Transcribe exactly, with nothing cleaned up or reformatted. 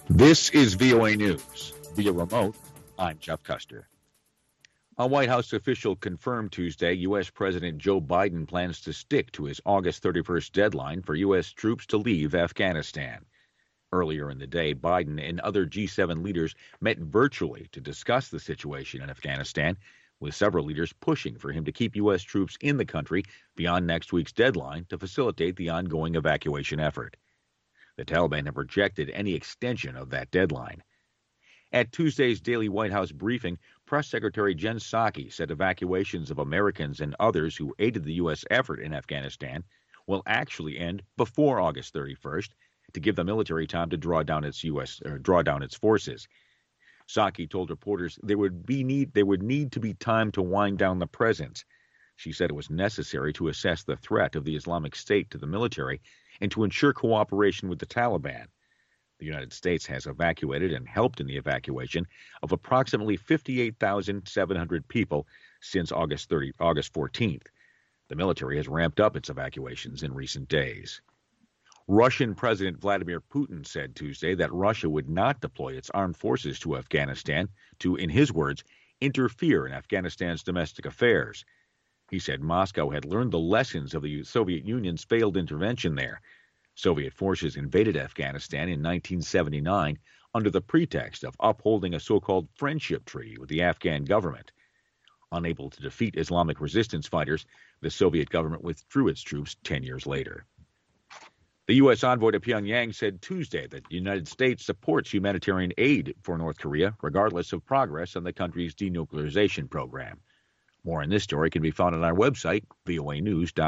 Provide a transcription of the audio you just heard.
This is V O A News. Via remote, I'm Jeff Custer. A White House official confirmed Tuesday U S. President Joe Biden plans to stick to his August thirty-first deadline for U S troops to leave Afghanistan. Earlier in the day, Biden and other G seven leaders met virtually to discuss the situation in Afghanistan, with several leaders pushing for him to keep U S troops in the country beyond next week's deadline to facilitate the ongoing evacuation effort. The Taliban have rejected any extension of that deadline. At Tuesday's daily White House briefing, Press Secretary Jen Psaki said evacuations of Americans and others who aided the U S effort in Afghanistan will actually end before August thirty-first to give the military time to draw down its U S or draw down its forces. Psaki told reporters there would be need there would need to be time to wind down the presence. She said it was necessary to assess the threat of the Islamic State to the military and to ensure cooperation with the Taliban. The United States has evacuated and helped in the evacuation of approximately fifty-eight thousand seven hundred people since August thirtieth, August fourteenth. The military has ramped up its evacuations in recent days. Russian President Vladimir Putin said Tuesday that Russia would not deploy its armed forces to Afghanistan to, in his words, interfere in Afghanistan's domestic affairs. He said Moscow had learned the lessons of the Soviet Union's failed intervention there. Soviet forces invaded Afghanistan in nineteen seventy-nine under the pretext of upholding a so-called friendship treaty with the Afghan government. Unable to defeat Islamic resistance fighters, the Soviet government withdrew its troops ten years later. The U S envoy to Pyongyang said Tuesday that the United States supports humanitarian aid for North Korea, regardless of progress on the country's denuclearization program. More on this story can be found on our website, V O A news dot com.